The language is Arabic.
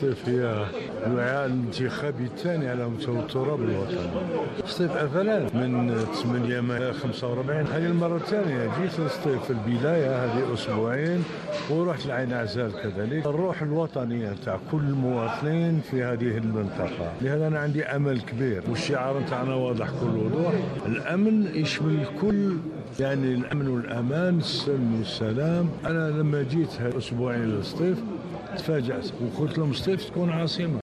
سطيف هي الوعاء الانتخابي الثاني على مستوى التراب الوطني. سطيف أفلا من 8 مايو 45 هذه المرة الثانية جيت لسطيف في البداية هذه أسبوعين، ورحت لعين عزال كذلك. الروح الوطنية تاع كل المواطنين في هذه المنطقة، لهذا أنا عندي أمل كبير، والشعار تاعنا واضح كل وضوح. الأمن يشمل الكل، يعني الأمن والأمان، السلم والسلام. أنا لما جيت هالأسبوعين لسطيف تفاجأت وقلت لهم سطيف تكون عاصمة.